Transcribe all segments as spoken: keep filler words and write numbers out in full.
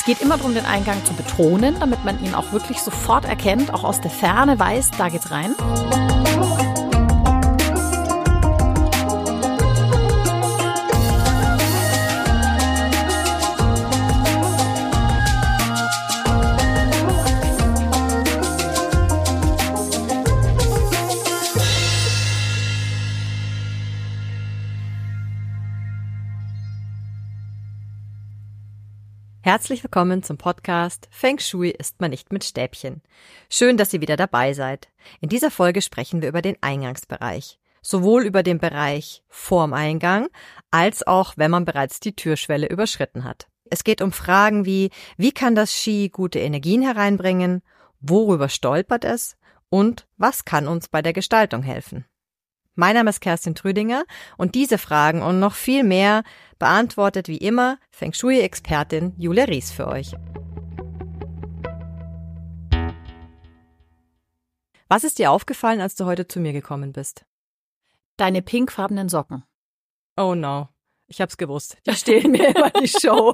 geht immer darum, den Eingang zu betonen, damit man ihn auch wirklich sofort erkennt, auch aus der Ferne weiß, da geht's rein. Herzlich willkommen zum Podcast Feng Shui isst man nicht mit Stäbchen. Schön, dass ihr wieder dabei seid. In dieser Folge sprechen wir über den Eingangsbereich. Sowohl über den Bereich vorm Eingang, als auch, wenn man bereits die Türschwelle überschritten hat. Es geht um Fragen wie, wie kann das Qi gute Energien hereinbringen, worüber stolpert es und was kann uns bei der Gestaltung helfen. Mein Name ist Kerstin Trüdinger und diese Fragen und noch viel mehr beantwortet wie immer Feng Shui-Expertin Julia Ries für euch. Was ist dir aufgefallen, als du heute zu mir gekommen bist? Deine pinkfarbenen Socken. Oh no, ich hab's gewusst. Die stehlen mir immer die Show.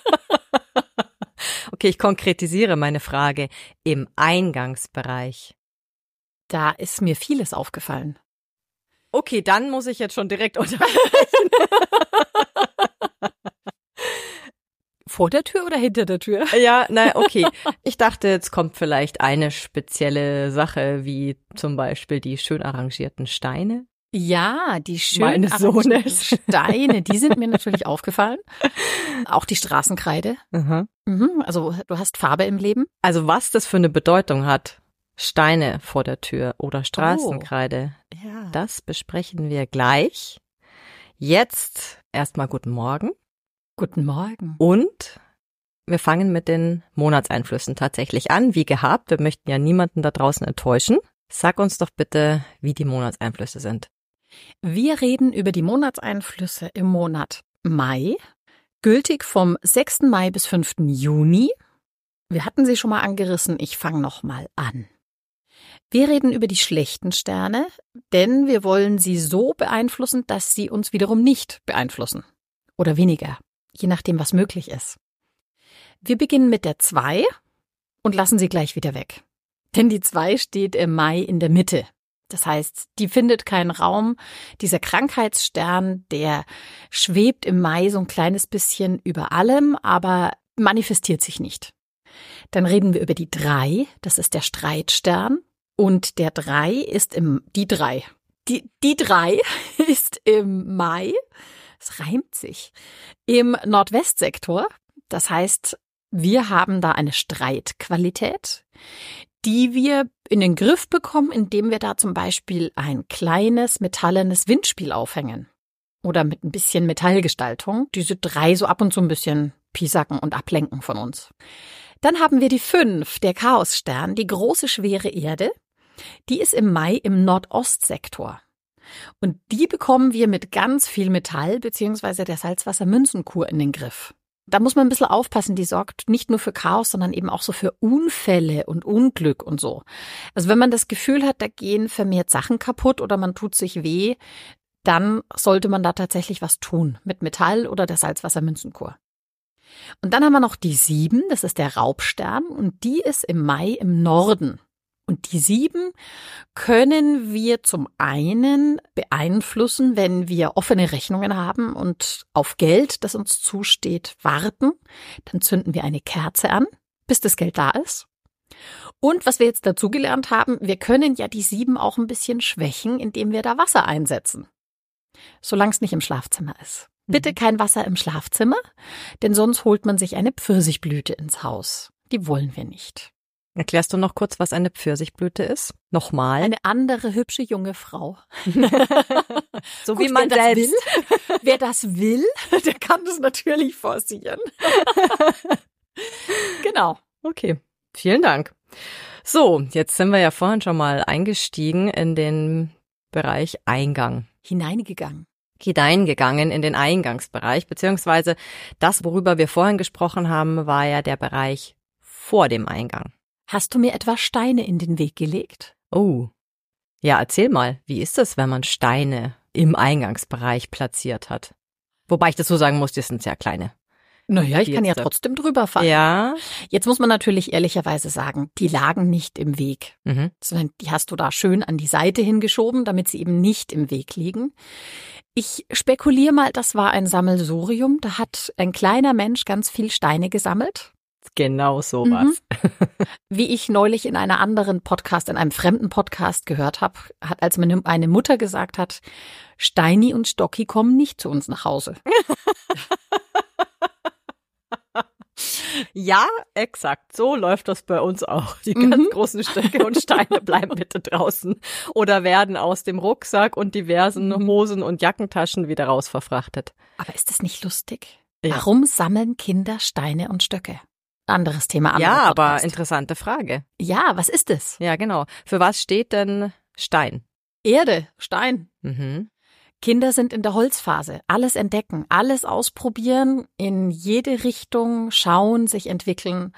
Okay, ich konkretisiere meine Frage. Im Eingangsbereich. Da ist mir vieles aufgefallen. Okay, dann muss ich jetzt schon direkt unterbrechen. Vor der Tür oder hinter der Tür? Ja, na okay. Ich dachte, jetzt kommt vielleicht eine spezielle Sache, wie zum Beispiel die schön arrangierten Steine. Ja, die schön Meines arrangierten Sohnes. Steine, die sind mir natürlich aufgefallen. Auch die Straßenkreide. Mhm. Mhm, also du hast Farbe im Leben. Also was das für eine Bedeutung hat, Steine vor der Tür oder Straßenkreide, Oh, ja. das besprechen wir gleich. Jetzt erstmal guten Morgen. Guten Morgen. Und wir fangen mit den Monatseinflüssen tatsächlich an, wie gehabt. Wir möchten ja niemanden da draußen enttäuschen. Sag uns doch bitte, wie die Monatseinflüsse sind. Wir reden über die Monatseinflüsse im Monat Mai, gültig vom sechsten Mai bis fünften Juni. Wir hatten sie schon mal angerissen, ich fange noch mal an. Wir reden über die schlechten Sterne, denn wir wollen sie so beeinflussen, dass sie uns wiederum nicht beeinflussen. Oder weniger, je nachdem, was möglich ist. Wir beginnen mit der zwei und lassen sie gleich wieder weg. Denn die zwei steht im Mai in der Mitte. Das heißt, die findet keinen Raum. Dieser Krankheitsstern, der schwebt im Mai so ein kleines bisschen über allem, aber manifestiert sich nicht. Dann reden wir über die drei, das ist der Streitstern. Und der drei ist im, die drei, die, die drei ist im Mai, es reimt sich, im Nordwestsektor. Das heißt, wir haben da eine Streitqualität, die wir in den Griff bekommen, indem wir da zum Beispiel ein kleines metallenes Windspiel aufhängen. Oder mit ein bisschen Metallgestaltung, diese drei so ab und zu ein bisschen piesacken und ablenken von uns. Dann haben wir die fünf, der Chaosstern, die große schwere Erde. Die ist im Mai im Nordostsektor. Und die bekommen wir mit ganz viel Metall bzw. der Salzwassermünzenkur in den Griff. Da muss man ein bisschen aufpassen, die sorgt nicht nur für Chaos, sondern eben auch so für Unfälle und Unglück und so. Also wenn man das Gefühl hat, da gehen vermehrt Sachen kaputt oder man tut sich weh, dann sollte man da tatsächlich was tun mit Metall oder der Salzwassermünzenkur. Und dann haben wir noch die sieben, das ist der Raubstern und die ist im Mai im Norden. Und die sieben können wir zum einen beeinflussen, wenn wir offene Rechnungen haben und auf Geld, das uns zusteht, warten. Dann zünden wir eine Kerze an, bis das Geld da ist. Und was wir jetzt dazugelernt haben, wir können ja die sieben auch ein bisschen schwächen, indem wir da Wasser einsetzen. Solange es nicht im Schlafzimmer ist. Bitte kein Wasser im Schlafzimmer, denn sonst holt man sich eine Pfirsichblüte ins Haus. Die wollen wir nicht. Erklärst du noch kurz, was eine Pfirsichblüte ist? Nochmal. Eine andere hübsche junge Frau. So Gut, wie man wer selbst. Das will, wer das will, der kann das natürlich forcieren. Genau. Okay, vielen Dank. So, jetzt sind wir ja vorhin schon mal eingestiegen in den Bereich Eingang. Hineingegangen. Hineingegangen in den Eingangsbereich, beziehungsweise das, worüber wir vorhin gesprochen haben, war ja der Bereich vor dem Eingang. Hast du mir etwa Steine in den Weg gelegt? Oh, ja, erzähl mal, wie ist es, wenn man Steine im Eingangsbereich platziert hat? Wobei ich das so sagen muss, das sind sehr kleine Naja, ich Die kann ja jetzt- trotzdem drüber fahren. Ja. Jetzt muss man natürlich ehrlicherweise sagen, die lagen nicht im Weg. Mhm. Sondern die hast du da schön an die Seite hingeschoben, damit sie eben nicht im Weg liegen. Ich spekuliere mal, das war ein Sammelsurium. Da hat ein kleiner Mensch ganz viel Steine gesammelt. Genau sowas. Mhm. Wie ich neulich in einer anderen Podcast, in einem fremden Podcast gehört habe, hat, als meine eine Mutter gesagt hat, Steini und Stocki kommen nicht zu uns nach Hause. Ja, exakt. So läuft das bei uns auch. Die Mhm. ganz großen Stöcke und Steine bleiben bitte draußen oder werden aus dem Rucksack und diversen Hosen und Jackentaschen wieder raus verfrachtet. Aber ist das nicht lustig? Ja. Warum sammeln Kinder Steine und Stöcke? Anderes Thema. anderer Ja, aber Podcast. interessante Frage. Ja, was ist es? Ja, genau. Für was steht denn Stein? Erde, Stein. Mhm. Kinder sind in der Holzphase. Alles entdecken, alles ausprobieren, in jede Richtung schauen, sich entwickeln.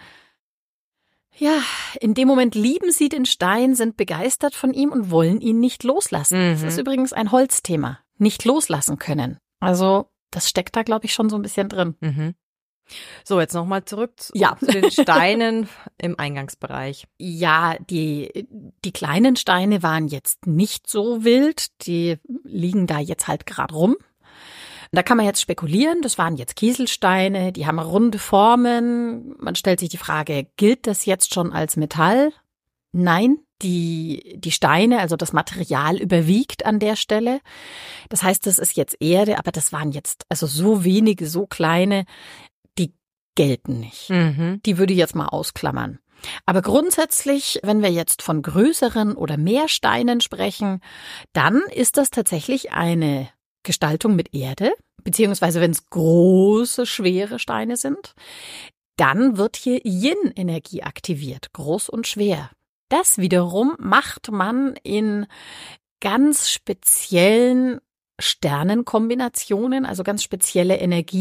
Ja, in dem Moment lieben sie den Stein, sind begeistert von ihm und wollen ihn nicht loslassen. Das Mhm. ist übrigens ein Holzthema. Nicht loslassen können. Also, das steckt da, glaube ich, schon so ein bisschen drin. Mhm. So, jetzt nochmal zurück zu, Ja. zu den Steinen im Eingangsbereich. Ja, die, die kleinen Steine waren jetzt nicht so wild. Die liegen da jetzt halt gerade rum. Da kann man jetzt spekulieren, das waren jetzt Kieselsteine, die haben runde Formen. Man stellt sich die Frage, gilt das jetzt schon als Metall? Nein, die, die Steine, also das Material überwiegt an der Stelle. Das heißt, das ist jetzt Erde, aber das waren jetzt also so wenige, so kleine, die gelten nicht. Mhm. Die würde ich jetzt mal ausklammern. Aber grundsätzlich, wenn wir jetzt von größeren oder mehr Steinen sprechen, dann ist das tatsächlich eine Gestaltung mit Erde, beziehungsweise wenn es große, schwere Steine sind, dann wird hier Yin-Energie aktiviert, groß und schwer. Das wiederum macht man in ganz speziellen Sternenkombinationen, also ganz spezielle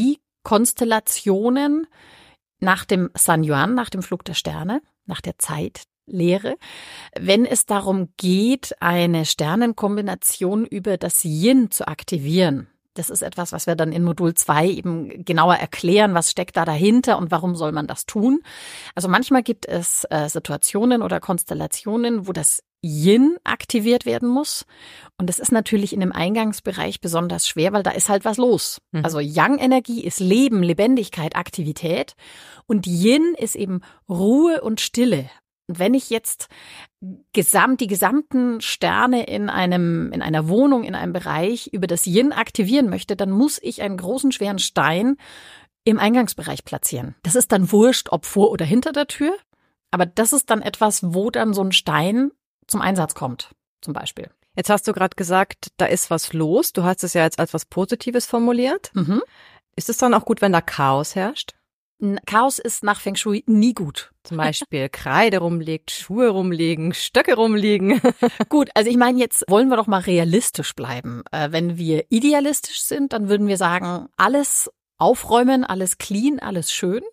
Energiekonstellationen nach dem San Yuan, nach dem Flug der Sterne, nach der Zeitlehre. Wenn es darum geht, eine Sternenkombination über das Yin zu aktivieren, das ist etwas, was wir dann in Modul zwei eben genauer erklären, was steckt da dahinter und warum soll man das tun. Also manchmal gibt es äh, Situationen oder Konstellationen, wo das Yin aktiviert werden muss. Und das ist natürlich in dem Eingangsbereich besonders schwer, weil da ist halt was los. Mhm. Also Yang-Energie ist Leben, Lebendigkeit, Aktivität und Yin ist eben Ruhe und Stille. Und wenn ich jetzt gesamt, die gesamten Sterne in einem, in einer Wohnung, in einem Bereich über das Yin aktivieren möchte, dann muss ich einen großen, schweren Stein im Eingangsbereich platzieren. Das ist dann wurscht, ob vor oder hinter der Tür. Aber das ist dann etwas, wo dann so ein Stein zum Einsatz kommt, zum Beispiel. Jetzt hast du gerade gesagt, da ist was los. Du hast es ja jetzt als was Positives formuliert. Mhm. Ist es dann auch gut, wenn da Chaos herrscht? Chaos ist nach Feng Shui nie gut. Zum Beispiel Kreide rumliegt, Schuhe rumliegen, Stöcke rumliegen. Gut, also ich meine, jetzt wollen wir doch mal realistisch bleiben. Äh, wenn wir idealistisch sind, dann würden wir sagen, alles aufräumen, alles clean, alles schön.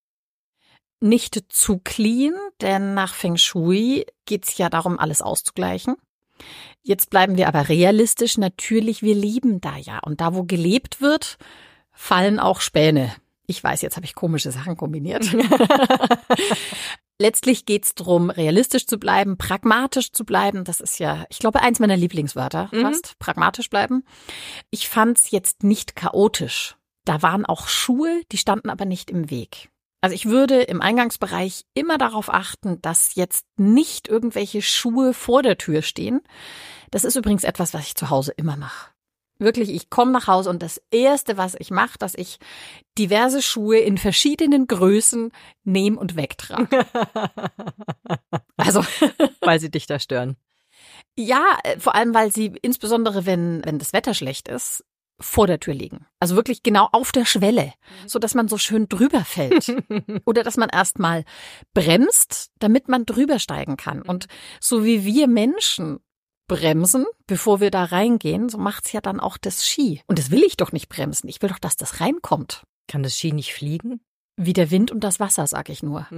Nicht zu clean, denn nach Feng Shui geht's ja darum, alles auszugleichen. Jetzt bleiben wir aber realistisch. Natürlich, wir leben da ja. Und da, wo gelebt wird, fallen auch Späne. Ich weiß, jetzt habe ich komische Sachen kombiniert. Letztlich geht's drum, realistisch zu bleiben, pragmatisch zu bleiben. Das ist ja, ich glaube, eins meiner Lieblingswörter Mhm. fast. Pragmatisch bleiben. Ich fand's jetzt nicht chaotisch. Da waren auch Schuhe, die standen aber nicht im Weg. Also ich würde im Eingangsbereich immer darauf achten, dass jetzt nicht irgendwelche Schuhe vor der Tür stehen. Das ist übrigens etwas, was ich zu Hause immer mache. Wirklich, ich komme nach Hause und das Erste, was ich mache, dass ich diverse Schuhe in verschiedenen Größen nehme und wegtrage. Also, Weil sie dich da stören. ja, vor allem, weil sie, insbesondere wenn, wenn das Wetter schlecht ist, vor der Tür liegen. Also wirklich genau auf der Schwelle, so dass man so schön drüber fällt. Oder dass man erstmal bremst, damit man drüber steigen kann. Und so wie wir Menschen bremsen, bevor wir da reingehen, so macht's ja dann auch das Ski. Und das will ich doch nicht bremsen. Ich will doch, dass das reinkommt. Kann das Ski nicht fliegen? Wie der Wind und das Wasser, sag ich nur.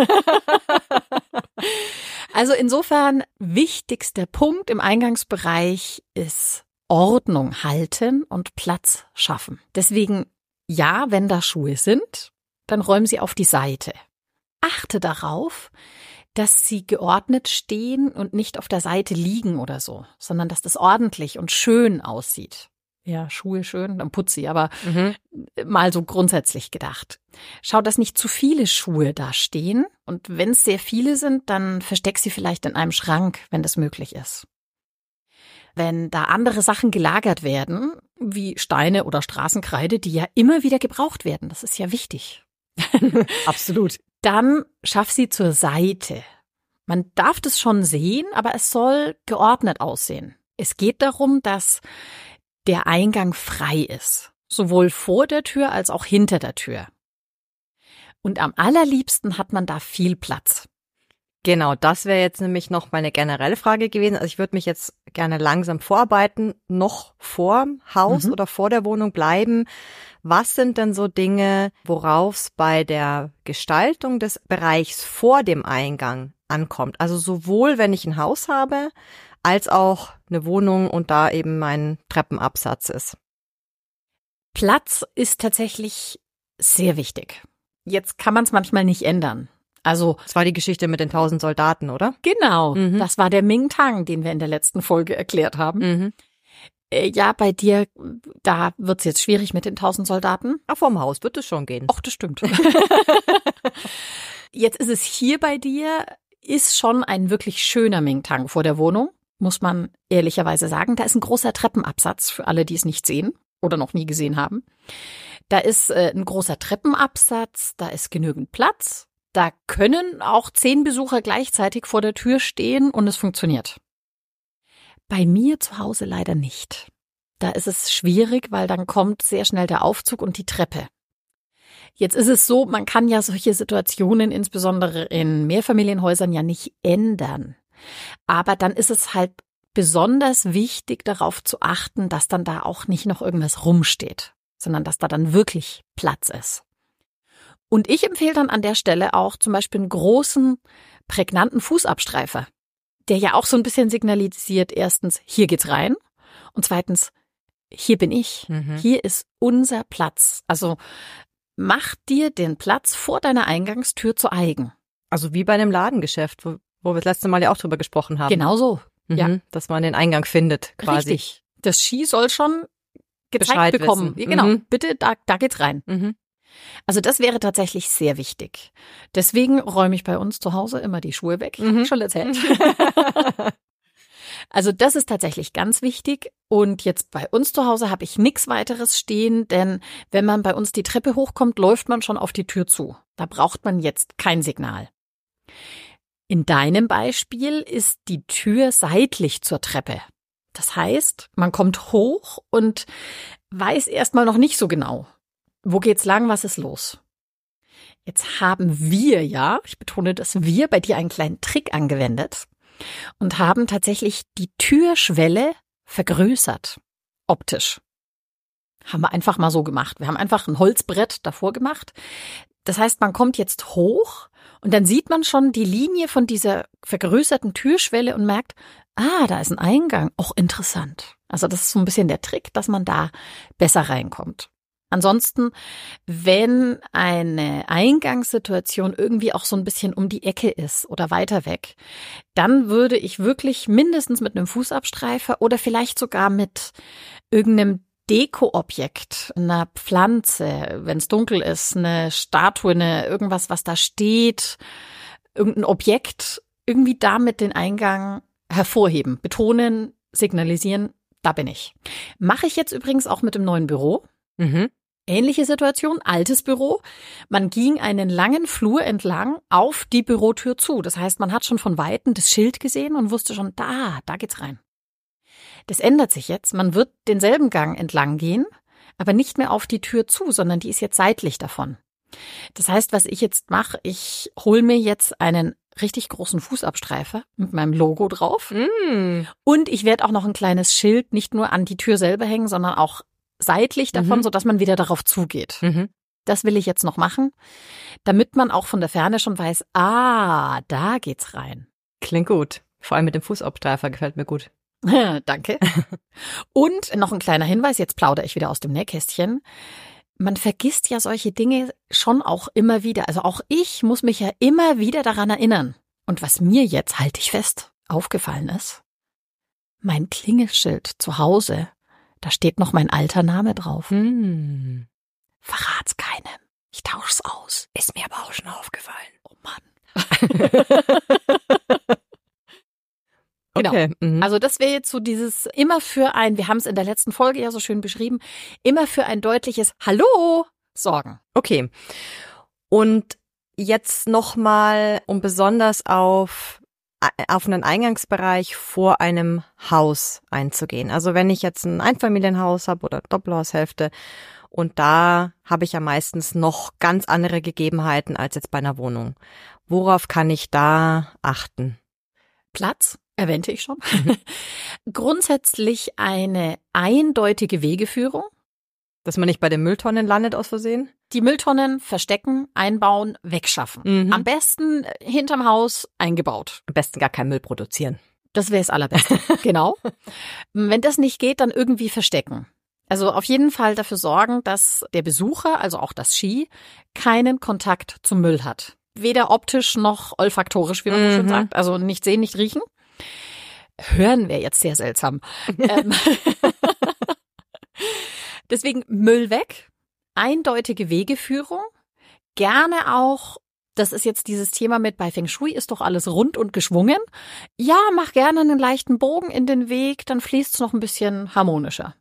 Also insofern, wichtigster Punkt im Eingangsbereich ist Ordnung halten und Platz schaffen. Deswegen Ja, wenn da Schuhe sind, dann räum sie auf die Seite. Achte darauf, dass sie geordnet stehen und nicht auf der Seite liegen oder so, sondern dass das ordentlich und schön aussieht. Ja, Schuhe schön, dann putz sie, aber mhm. mal so grundsätzlich gedacht. Schau, dass nicht zu viele Schuhe da stehen und wenn es sehr viele sind, dann versteck sie vielleicht in einem Schrank, wenn das möglich ist. Wenn da andere Sachen gelagert werden, wie Steine oder Straßenkreide, die ja immer wieder gebraucht werden, das ist ja wichtig. Absolut. Dann schaff sie zur Seite. Man darf das schon sehen, aber es soll geordnet aussehen. Es geht darum, dass der Eingang frei ist, sowohl vor der Tür als auch hinter der Tür. Und am allerliebsten hat man da viel Platz. Genau, das wäre jetzt nämlich noch meine generelle Frage gewesen. Also ich würde mich jetzt gerne langsam vorarbeiten, noch vorm Haus mhm. oder vor der Wohnung bleiben. Was sind denn so Dinge, worauf es bei der Gestaltung des Bereichs vor dem Eingang ankommt? Also sowohl, wenn ich ein Haus habe, als auch eine Wohnung und da eben mein Treppenabsatz ist. Platz ist tatsächlich sehr wichtig. Jetzt kann man es manchmal nicht ändern. Also, das war die Geschichte mit den tausend Soldaten, oder? Genau, mhm. das war der Ming Tang, den wir in der letzten Folge erklärt haben. Mhm. Äh, ja, bei dir, da wird's jetzt schwierig mit den tausend Soldaten. Ach, vorm Haus wird es schon gehen. Ach, das stimmt. Jetzt ist es hier bei dir, ist schon ein wirklich schöner Ming Tang vor der Wohnung, muss man ehrlicherweise sagen. Da ist ein großer Treppenabsatz für alle, die es nicht sehen oder noch nie gesehen haben. Da ist äh, ein großer Treppenabsatz, da ist genügend Platz. Da können auch zehn Besucher gleichzeitig vor der Tür stehen und es funktioniert. Bei mir zu Hause leider nicht. Da ist es schwierig, weil dann kommt sehr schnell der Aufzug und die Treppe. Jetzt ist es so, man kann ja solche Situationen insbesondere in Mehrfamilienhäusern ja nicht ändern. Aber dann ist es halt besonders wichtig, darauf zu achten, dass dann da auch nicht noch irgendwas rumsteht, sondern dass da dann wirklich Platz ist. Und ich empfehle dann an der Stelle auch zum Beispiel einen großen, prägnanten Fußabstreifer, der ja auch so ein bisschen signalisiert, erstens, hier geht's rein und zweitens, hier bin ich, mhm. hier ist unser Platz. Also mach dir den Platz vor deiner Eingangstür zu eigen. Also wie bei einem Ladengeschäft, wo, wo wir das letzte Mal ja auch drüber gesprochen haben. Genau so, mhm. ja. Dass man den Eingang findet quasi. Richtig, das Ski soll schon gezeigt Bescheid bekommen. Wissen. Genau, mhm. bitte, da, da geht's rein. Mhm. Also das wäre tatsächlich sehr wichtig. Deswegen räume ich bei uns zu Hause immer die Schuhe weg. Mhm. Hab ich schon erzählt. Also das ist tatsächlich ganz wichtig. Und jetzt bei uns zu Hause habe ich nichts weiteres stehen, denn wenn man bei uns die Treppe hochkommt, läuft man schon auf die Tür zu. Da braucht man jetzt kein Signal. In deinem Beispiel ist die Tür seitlich zur Treppe. Das heißt, man kommt hoch und weiß erstmal noch nicht so genau, wo geht's lang, was ist los? Jetzt haben wir ja, ich betone das wir, bei dir einen kleinen Trick angewendet und haben tatsächlich die Türschwelle vergrößert, optisch. Haben wir einfach mal so gemacht. Wir haben einfach ein Holzbrett davor gemacht. Das heißt, man kommt jetzt hoch und dann sieht man schon die Linie von dieser vergrößerten Türschwelle und merkt, ah, da ist ein Eingang. Auch interessant. Also das ist so ein bisschen der Trick, dass man da besser reinkommt. Ansonsten, wenn eine Eingangssituation irgendwie auch so ein bisschen um die Ecke ist oder weiter weg, dann würde ich wirklich mindestens mit einem Fußabstreifer oder vielleicht sogar mit irgendeinem Dekoobjekt, einer Pflanze, wenn es dunkel ist, eine Statue, eine, irgendwas, was da steht, irgendein Objekt, irgendwie damit den Eingang hervorheben, betonen, signalisieren, da bin ich. Mache ich jetzt übrigens auch mit dem neuen Büro. Mhm. Ähnliche Situation, altes Büro. Man ging einen langen Flur entlang auf die Bürotür zu. Das heißt, man hat schon von Weitem das Schild gesehen und wusste schon, da, da geht's rein. Das ändert sich jetzt. Man wird denselben Gang entlang gehen, aber nicht mehr auf die Tür zu, sondern die ist jetzt seitlich davon. Das heißt, was ich jetzt mache, ich hole mir jetzt einen richtig großen Fußabstreifer mit meinem Logo drauf. Mm. Und ich werde auch noch ein kleines Schild nicht nur an die Tür selber hängen, sondern auch seitlich davon, mhm. sodass man wieder darauf zugeht. Mhm. Das will ich jetzt noch machen, damit man auch von der Ferne schon weiß, ah, da geht's rein. Klingt gut. Vor allem mit dem Fußabstreifer gefällt mir gut. Danke. Und noch ein kleiner Hinweis, jetzt plaudere ich wieder aus dem Nähkästchen. man vergisst ja solche Dinge schon auch immer wieder. Also auch ich muss mich ja immer wieder daran erinnern. Und was mir jetzt, halte ich fest, aufgefallen ist, mein Klingelschild zu Hause, da steht noch mein alter Name drauf. Hm. Verrat's keinem. Ich tausch's aus. Ist mir aber auch schon aufgefallen. Oh Mann. Genau. Okay. Mhm. Also das wäre jetzt so dieses immer für ein, wir haben es in der letzten Folge ja so schön beschrieben, immer für ein deutliches Hallo sorgen. Okay. Und jetzt nochmal, um besonders auf, auf einen Eingangsbereich vor einem Haus einzugehen. Also wenn ich jetzt ein Einfamilienhaus habe oder Doppelhaushälfte und da habe ich ja meistens noch ganz andere Gegebenheiten als jetzt bei einer Wohnung. Worauf kann ich da achten? Platz, erwähnte ich schon. Grundsätzlich eine eindeutige Wegeführung. Dass man nicht bei den Mülltonnen landet aus Versehen? Die Mülltonnen verstecken, einbauen, wegschaffen. Mhm. Am besten hinterm Haus eingebaut. Am besten gar keinen Müll produzieren. Das wäre das Allerbeste. Genau. Wenn das nicht geht, dann irgendwie verstecken. Also auf jeden Fall dafür sorgen, dass der Besucher, also auch das Ski, keinen Kontakt zum Müll hat. Weder optisch noch olfaktorisch, wie man so schön Mhm. sagt. Also nicht sehen, nicht riechen. Hören wäre jetzt sehr seltsam. ähm, Deswegen Müll weg, eindeutige Wegeführung, gerne auch, das ist jetzt dieses Thema mit bei Feng Shui, ist doch alles rund und geschwungen. Ja, mach gerne einen leichten Bogen in den Weg, dann fließt es noch ein bisschen harmonischer.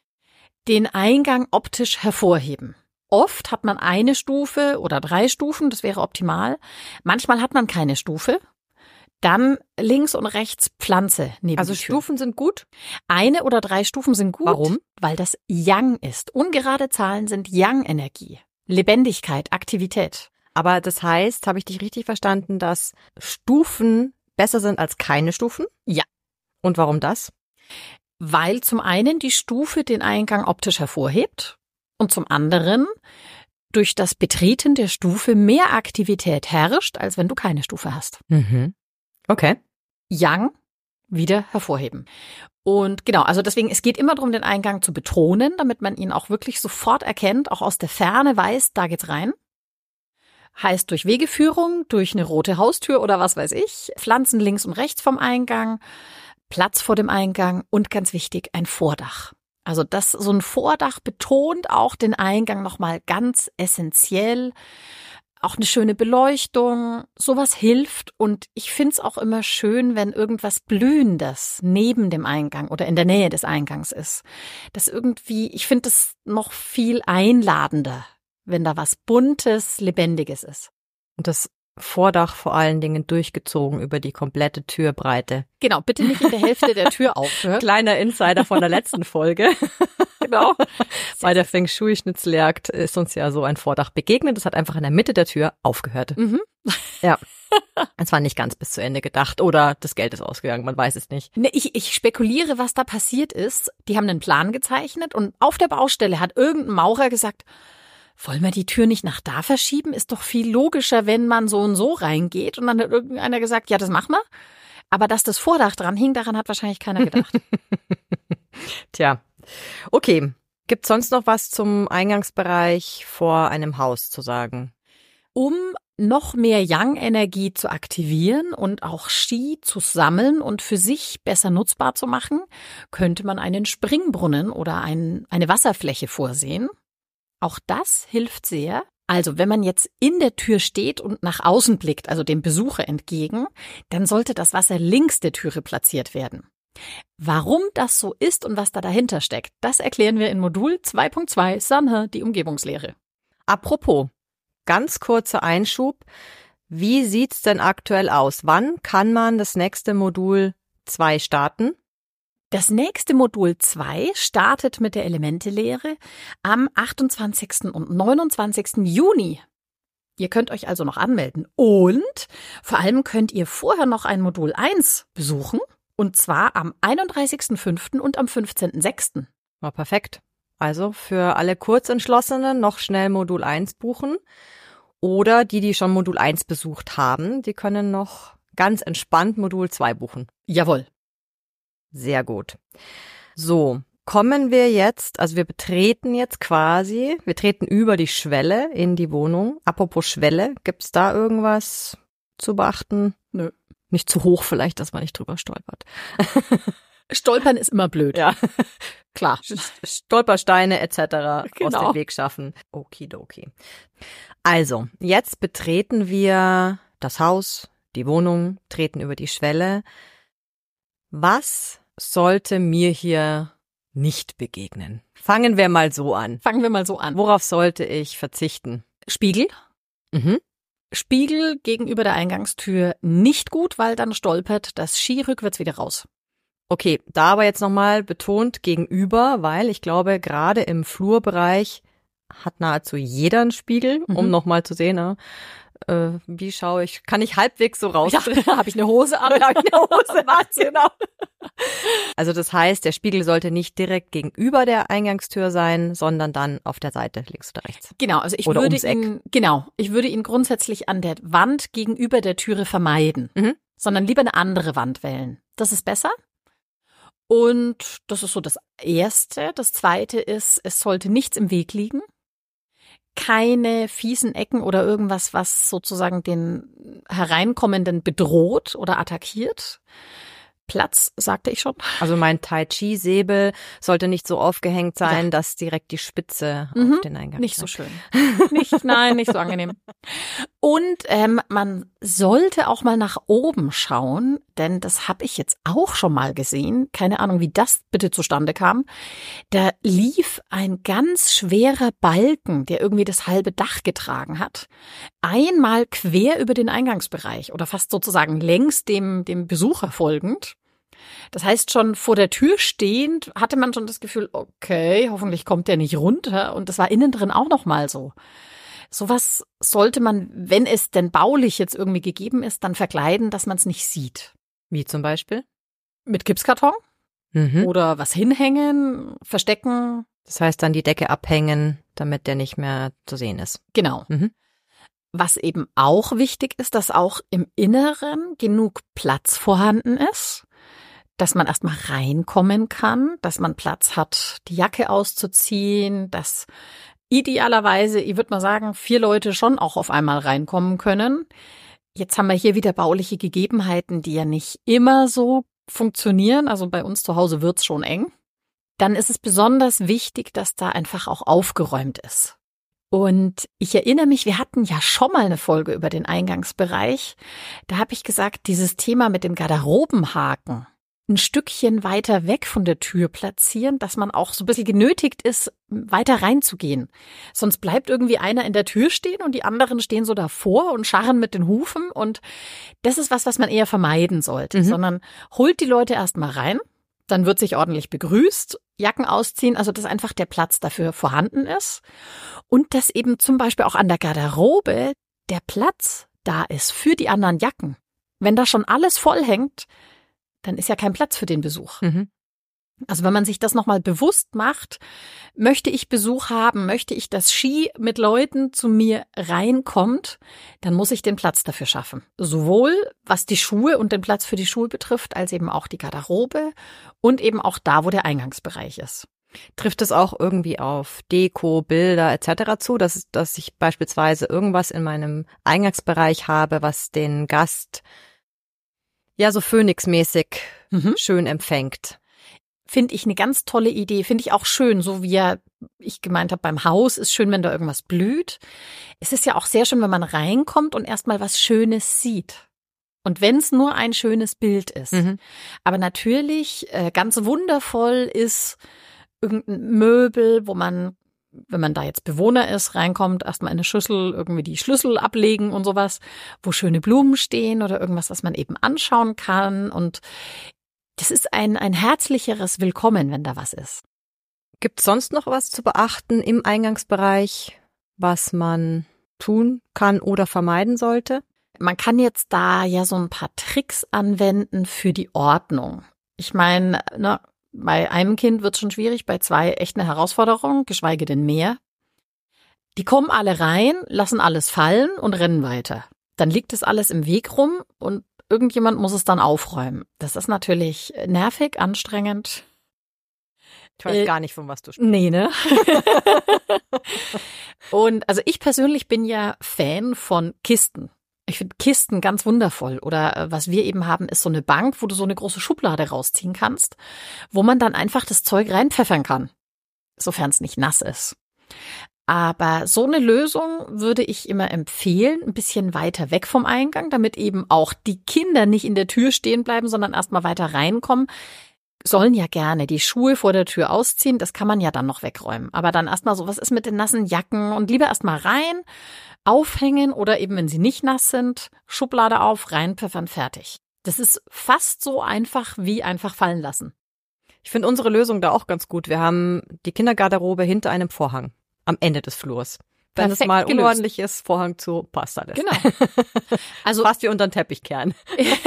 Den Eingang optisch hervorheben. Oft hat man eine Stufe oder drei Stufen, das wäre optimal. Manchmal hat man keine Stufe. Dann links und rechts Pflanze neben Also die Tür. Stufen sind gut? Eine oder drei Stufen sind gut. Warum? Weil das Yang ist. Ungerade Zahlen sind Yang-Energie. Lebendigkeit, Aktivität. Aber das heißt, habe ich dich richtig verstanden, dass Stufen besser sind als keine Stufen? Ja. Und warum das? Weil zum einen die Stufe den Eingang optisch hervorhebt und zum anderen durch das Betreten der Stufe mehr Aktivität herrscht, als wenn du keine Stufe hast. Mhm. Okay. Yang wieder hervorheben. Und genau, also deswegen, es geht immer darum, den Eingang zu betonen, damit man ihn auch wirklich sofort erkennt, auch aus der Ferne weiß, da geht's rein. Heißt durch Wegeführung, durch eine rote Haustür oder was weiß ich, Pflanzen links und rechts vom Eingang, Platz vor dem Eingang und ganz wichtig, ein Vordach. Also das, so ein Vordach betont auch den Eingang nochmal ganz essentiell. Auch eine schöne Beleuchtung, sowas hilft und ich find's auch immer schön, wenn irgendwas Blühendes neben dem Eingang oder in der Nähe des Eingangs ist. Das irgendwie, ich finde das noch viel einladender, wenn da was Buntes, Lebendiges ist. Und das Vordach vor allen Dingen durchgezogen über die komplette Türbreite. Genau, bitte nicht in der Hälfte der Tür aufhören. Kleiner Insider von der letzten Folge. Genau. Bei der Feng Shui Schnitzeljagd ist uns ja so ein Vordach begegnet. Das hat einfach in der Mitte der Tür aufgehört. Mhm. Ja. Es war nicht ganz bis zu Ende gedacht oder das Geld ist ausgegangen, man weiß es nicht. Ne, ich, ich spekuliere, was da passiert ist. Die haben einen Plan gezeichnet und auf der Baustelle hat irgendein Maurer gesagt, wollen wir die Tür nicht nach da verschieben? Ist doch viel logischer, wenn man so und so reingeht. Und dann hat irgendeiner gesagt, ja, das machen wir. Aber dass das Vordach dran hing, daran hat wahrscheinlich keiner gedacht. Tja, okay. Gibt's sonst noch was zum Eingangsbereich vor einem Haus zu sagen? Um noch mehr Yang-Energie zu aktivieren und auch Qi zu sammeln und für sich besser nutzbar zu machen, könnte man einen Springbrunnen oder ein, eine Wasserfläche vorsehen. Auch das hilft sehr. Also wenn man jetzt in der Tür steht und nach außen blickt, also dem Besucher entgegen, dann sollte das Wasser links der Türe platziert werden. Warum das so ist und was da dahinter steckt, das erklären wir in Modul zwei Punkt zwei Sanhe, die Umgebungslehre. Apropos, ganz kurzer Einschub. Wie sieht's denn aktuell aus? Wann kann man das nächste Modul zwei starten? Das nächste Modul zwei startet mit der Elementelehre am achtundzwanzigsten und neunundzwanzigsten Juni. Ihr könnt euch also noch anmelden und vor allem könnt ihr vorher noch ein Modul eins besuchen und zwar am einunddreißigsten fünften und am fünfzehnten sechsten War perfekt. Also für alle Kurzentschlossenen noch schnell Modul eins buchen oder die, die schon Modul eins besucht haben, die können noch ganz entspannt Modul zwei buchen. Jawohl. Sehr gut. So, kommen wir jetzt, also wir betreten jetzt quasi, wir treten über die Schwelle in die Wohnung. Apropos Schwelle, gibt's da irgendwas zu beachten? Nö. Nicht zu hoch vielleicht, dass man nicht drüber stolpert. Stolpern ist immer blöd. Ja, klar. Stolpersteine et cetera Genau. aus dem Weg schaffen. Okidoki. Also, jetzt betreten wir das Haus, die Wohnung, treten über die Schwelle. Was sollte mir hier nicht begegnen? Fangen wir mal so an. Fangen wir mal so an. Worauf sollte ich verzichten? Spiegel. Mhm. Spiegel gegenüber der Eingangstür nicht gut, weil dann stolpert das Ski rückwärts wieder raus. Okay, da aber jetzt nochmal betont gegenüber, weil ich glaube, gerade im Flurbereich hat nahezu jeder einen Spiegel, um Mhm. nochmal zu sehen, ne? äh, wie schaue ich, kann ich halbwegs so raus. Ja, habe ich eine Hose an? Habe ich eine Hose an, genau. Also das heißt, der Spiegel sollte nicht direkt gegenüber der Eingangstür sein, sondern dann auf der Seite, links oder rechts. Genau, also ich Oder würde ums Eck. ihn, genau, ich würde ihn grundsätzlich an der Wand gegenüber der Türe vermeiden, Mhm. sondern lieber eine andere Wand wählen. Das ist besser. Und das ist so das Erste. Das Zweite ist, es sollte nichts im Weg liegen. Keine fiesen Ecken oder irgendwas, was sozusagen den Hereinkommenden bedroht oder attackiert. Platz, sagte ich schon. Also mein Tai Chi Säbel sollte nicht so aufgehängt sein, Ja. dass direkt die Spitze Mhm. auf den Eingang Nicht so zeigt. schön. Nicht, nein, nicht so angenehm. Und ähm, man sollte auch mal nach oben schauen, denn das habe ich jetzt auch schon mal gesehen. Keine Ahnung, wie das bitte zustande kam. Da lief ein ganz schwerer Balken, der irgendwie das halbe Dach getragen hat, einmal quer über den Eingangsbereich oder fast sozusagen längs dem, dem Besucher folgend. Das heißt, schon vor der Tür stehend hatte man schon das Gefühl, okay, hoffentlich kommt der nicht runter. Und das war innen drin auch noch mal so. Sowas sollte man, wenn es denn baulich jetzt irgendwie gegeben ist, dann verkleiden, dass man es nicht sieht. Wie zum Beispiel? Mit Gipskarton Mhm. oder was hinhängen, verstecken. Das heißt dann die Decke abhängen, damit der nicht mehr zu sehen ist. Genau. Mhm. Was eben auch wichtig ist, dass auch im Inneren genug Platz vorhanden ist, dass man erstmal reinkommen kann, dass man Platz hat, die Jacke auszuziehen, dass idealerweise, ich würde mal sagen, vier Leute schon auch auf einmal reinkommen können. Jetzt haben wir hier wieder bauliche Gegebenheiten, die ja nicht immer so funktionieren. Also bei uns zu Hause wird's schon eng. Dann ist es besonders wichtig, dass da einfach auch aufgeräumt ist. Und ich erinnere mich, wir hatten ja schon mal eine Folge über den Eingangsbereich. Da habe ich gesagt, dieses Thema mit dem Garderobenhaken ein Stückchen weiter weg von der Tür platzieren, dass man auch so ein bisschen genötigt ist, weiter reinzugehen. Sonst bleibt irgendwie einer in der Tür stehen und die anderen stehen so davor und scharren mit den Hufen. Und das ist was, was man eher vermeiden sollte, Mhm. sondern holt die Leute erst mal rein. Dann wird sich ordentlich begrüßt, Jacken ausziehen, also dass einfach der Platz dafür vorhanden ist. Und dass eben zum Beispiel auch an der Garderobe der Platz da ist für die anderen Jacken. Wenn da schon alles voll hängt, dann ist ja kein Platz für den Besuch. Mhm. Also wenn man sich das nochmal bewusst macht, möchte ich Besuch haben, möchte ich, dass Ski mit Leuten zu mir reinkommt, dann muss ich den Platz dafür schaffen. Sowohl was die Schuhe und den Platz für die Schuhe betrifft, als eben auch die Garderobe und eben auch da, wo der Eingangsbereich ist. Trifft es auch irgendwie auf Deko, Bilder et cetera zu, dass, dass ich beispielsweise irgendwas in meinem Eingangsbereich habe, was den Gast ja so Phönix-mäßig Mhm. schön empfängt? Finde ich eine ganz tolle Idee, finde ich auch schön, so wie ja ich gemeint habe, beim Haus ist schön, wenn da irgendwas blüht. Es ist ja auch sehr schön, wenn man reinkommt und erstmal was Schönes sieht. Und wenn es nur ein schönes Bild ist. Mhm. Aber natürlich äh, ganz wundervoll ist irgendein Möbel, wo man, wenn man da jetzt Bewohner ist, reinkommt, erstmal in eine Schüssel irgendwie die Schlüssel ablegen und sowas, wo schöne Blumen stehen oder irgendwas, was man eben anschauen kann. Und das ist ein, ein herzlicheres Willkommen, wenn da was ist. Gibt es sonst noch was zu beachten im Eingangsbereich, was man tun kann oder vermeiden sollte? Man kann jetzt da ja so ein paar Tricks anwenden für die Ordnung. Ich meine, ne, bei einem Kind wird es schon schwierig, bei zwei echt eine Herausforderung, geschweige denn mehr. Die kommen alle rein, lassen alles fallen und rennen weiter. Dann liegt es alles im Weg rum und irgendjemand muss es dann aufräumen. Das ist natürlich nervig, anstrengend. Ich weiß äh, gar nicht, von was du sprichst. Nee, ne? Und also ich persönlich bin ja Fan von Kisten. Ich finde Kisten ganz wundervoll. Oder äh, was wir eben haben, ist so eine Bank, wo du so eine große Schublade rausziehen kannst, wo man dann einfach das Zeug reinpfeffern kann, sofern es nicht nass ist. Aber so eine Lösung würde ich immer empfehlen, ein bisschen weiter weg vom Eingang, damit eben auch die Kinder nicht in der Tür stehen bleiben, sondern erstmal weiter reinkommen. Sollen ja gerne die Schuhe vor der Tür ausziehen, das kann man ja dann noch wegräumen. Aber dann erstmal so, was ist mit den nassen Jacken? Und lieber erstmal rein, aufhängen oder eben, wenn sie nicht nass sind, Schublade auf, reinpfeffern, fertig. Das ist fast so einfach wie einfach fallen lassen. Ich finde unsere Lösung da auch ganz gut. Wir haben die Kindergarderobe hinter einem Vorhang am Ende des Flurs. Wenn Perfekt es mal gelöst. unordentlich ist, Vorhang zu, passt alles. Genau. Also fast wie unter den Teppich kehren.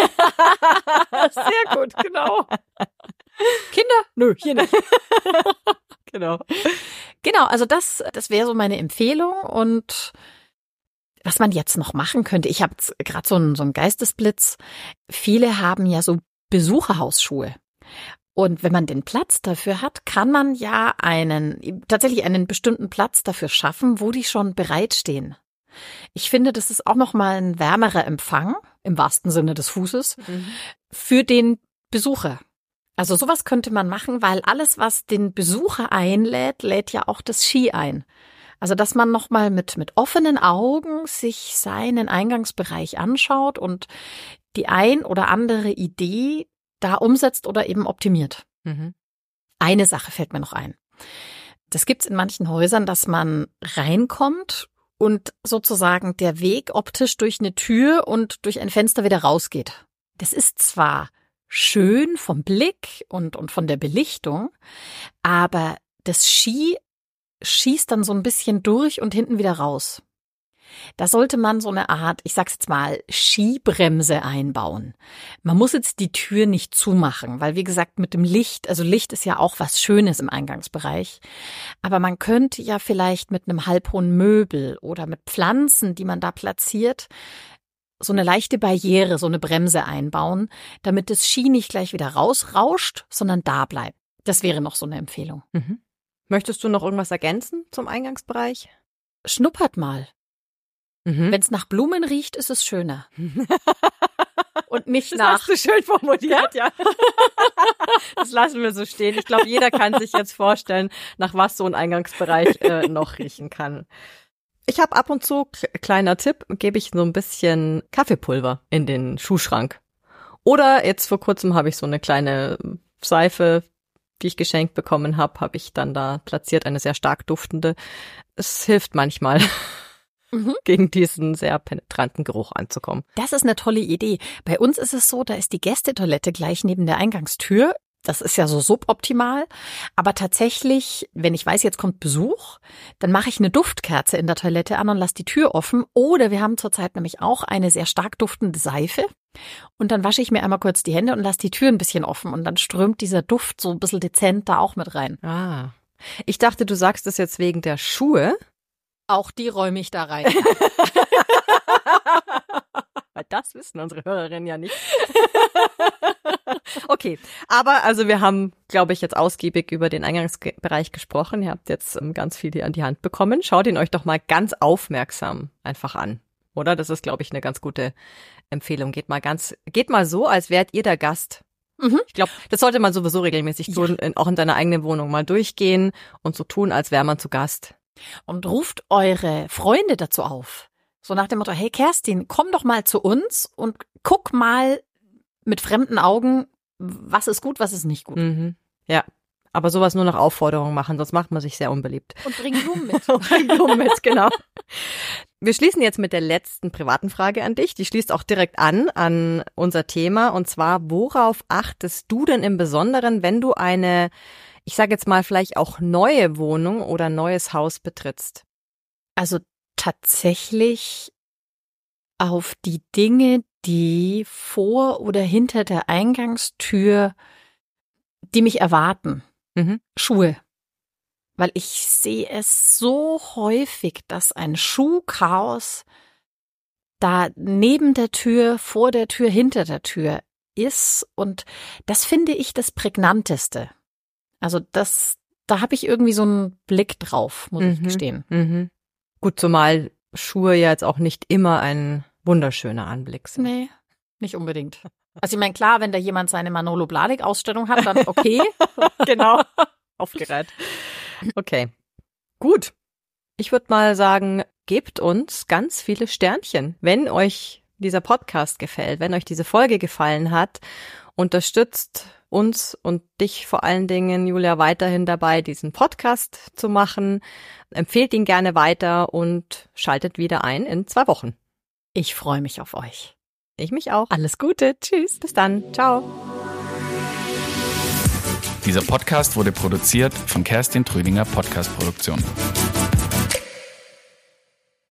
Sehr gut, genau. Kinder? Nö, hier nicht. Genau. Genau, also das, das wäre so meine Empfehlung. Und was man jetzt noch machen könnte, ich habe gerade so einen, so einen Geistesblitz. Viele haben ja so Besucherhausschuhe. Und wenn man den Platz dafür hat, kann man ja einen, tatsächlich einen bestimmten Platz dafür schaffen, wo die schon bereitstehen. Ich finde, das ist auch nochmal ein wärmerer Empfang, im wahrsten Sinne des Fußes, mhm. für den Besucher. Also sowas könnte man machen, weil alles, was den Besucher einlädt, lädt ja auch das Ski ein. Also dass man nochmal mit, mit offenen Augen sich seinen Eingangsbereich anschaut und die ein oder andere Idee da umsetzt oder eben optimiert. Mhm. Eine Sache fällt mir noch ein. Das gibt's in manchen Häusern, dass man reinkommt und sozusagen der Weg optisch durch eine Tür und durch ein Fenster wieder rausgeht. Das ist zwar schön vom Blick und, und von der Belichtung, aber das Ski schießt dann so ein bisschen durch und hinten wieder raus. Da sollte man so eine Art, ich sag's jetzt mal, Skibremse einbauen. Man muss jetzt die Tür nicht zumachen, weil wie gesagt mit dem Licht, also Licht ist ja auch was Schönes im Eingangsbereich, aber man könnte ja vielleicht mit einem halbhohen Möbel oder mit Pflanzen, die man da platziert, so eine leichte Barriere, so eine Bremse einbauen, damit das Ski nicht gleich wieder rausrauscht, sondern da bleibt. Das wäre noch so eine Empfehlung. Mhm. Möchtest du noch irgendwas ergänzen zum Eingangsbereich? Schnuppert mal. Mhm. Wenn es nach Blumen riecht, ist es schöner. Und nicht das nach... Das hast du schön formuliert, ja. Das lassen wir so stehen. Ich glaube, jeder kann sich jetzt vorstellen, nach was so ein Eingangsbereich äh, noch riechen kann. Ich habe ab und zu, kleiner Tipp, gebe ich so ein bisschen Kaffeepulver in den Schuhschrank. Oder jetzt vor kurzem habe ich so eine kleine Seife, die ich geschenkt bekommen habe, habe ich dann da platziert, eine sehr stark duftende. Es hilft manchmal, mhm. gegen diesen sehr penetranten Geruch anzukommen. Das ist eine tolle Idee. Bei uns ist es so, da ist die Gästetoilette gleich neben der Eingangstür. Das ist ja so suboptimal. Aber tatsächlich, wenn ich weiß, jetzt kommt Besuch, dann mache ich eine Duftkerze in der Toilette an und lasse die Tür offen. Oder wir haben zurzeit nämlich auch eine sehr stark duftende Seife. Und dann wasche ich mir einmal kurz die Hände und lasse die Tür ein bisschen offen. Und dann strömt dieser Duft so ein bisschen dezent da auch mit rein. Ah. Ich dachte, du sagst das jetzt wegen der Schuhe. Auch die räume ich da rein. Weil das wissen unsere Hörerinnen ja nicht. Okay, aber also wir haben, glaube ich, jetzt ausgiebig über den Eingangsbereich gesprochen. Ihr habt jetzt um, ganz viel hier an die Hand bekommen. Schaut ihn euch doch mal ganz aufmerksam einfach an, oder? Das ist, glaube ich, eine ganz gute Empfehlung. Geht mal ganz, geht mal so, als wärt ihr der Gast. Mhm. Ich glaube, das sollte man sowieso regelmäßig tun, ja. in, auch in deiner eigenen Wohnung mal durchgehen und so tun, als wäre man zu Gast. Und ruft eure Freunde dazu auf. So nach dem Motto, hey Kerstin, komm doch mal zu uns und guck mal mit fremden Augen, was ist gut, was ist nicht gut. Mhm. Ja, aber sowas nur nach Aufforderung machen, sonst macht man sich sehr unbeliebt. Und bring Blumen mit. Bring Blumen mit, genau. Wir schließen jetzt mit der letzten privaten Frage an dich. Die schließt auch direkt an, an unser Thema. Und zwar, worauf achtest du denn im Besonderen, wenn du eine, ich sage jetzt mal vielleicht auch neue Wohnung oder neues Haus betrittst? Also tatsächlich auf die Dinge, die vor oder hinter der Eingangstür, die mich erwarten. Mhm. Schuhe. Weil ich sehe es so häufig, dass ein Schuhchaos da neben der Tür, vor der Tür, hinter der Tür ist. Und das finde ich das Prägnanteste. Also das, da habe ich irgendwie so einen Blick drauf, muss mhm. ich gestehen. Mhm. Gut, zumal Schuhe ja jetzt auch nicht immer ein wunderschöner Anblick sind. Nee, nicht unbedingt. Also ich meine, klar, wenn da jemand seine Manolo Blahnik-Ausstellung hat, dann okay. Genau, aufgereiht. Okay, gut. Ich würde mal sagen, gebt uns ganz viele Sternchen, wenn euch dieser Podcast gefällt, wenn euch diese Folge gefallen hat. Unterstützt uns und dich vor allen Dingen, Julia, weiterhin dabei, diesen Podcast zu machen. Empfehlt ihn gerne weiter und schaltet wieder ein in zwei Wochen. Ich freue mich auf euch. Ich mich auch. Alles Gute. Tschüss. Bis dann. Ciao. Dieser Podcast wurde produziert von Kerstin Trüdinger Podcast Produktion.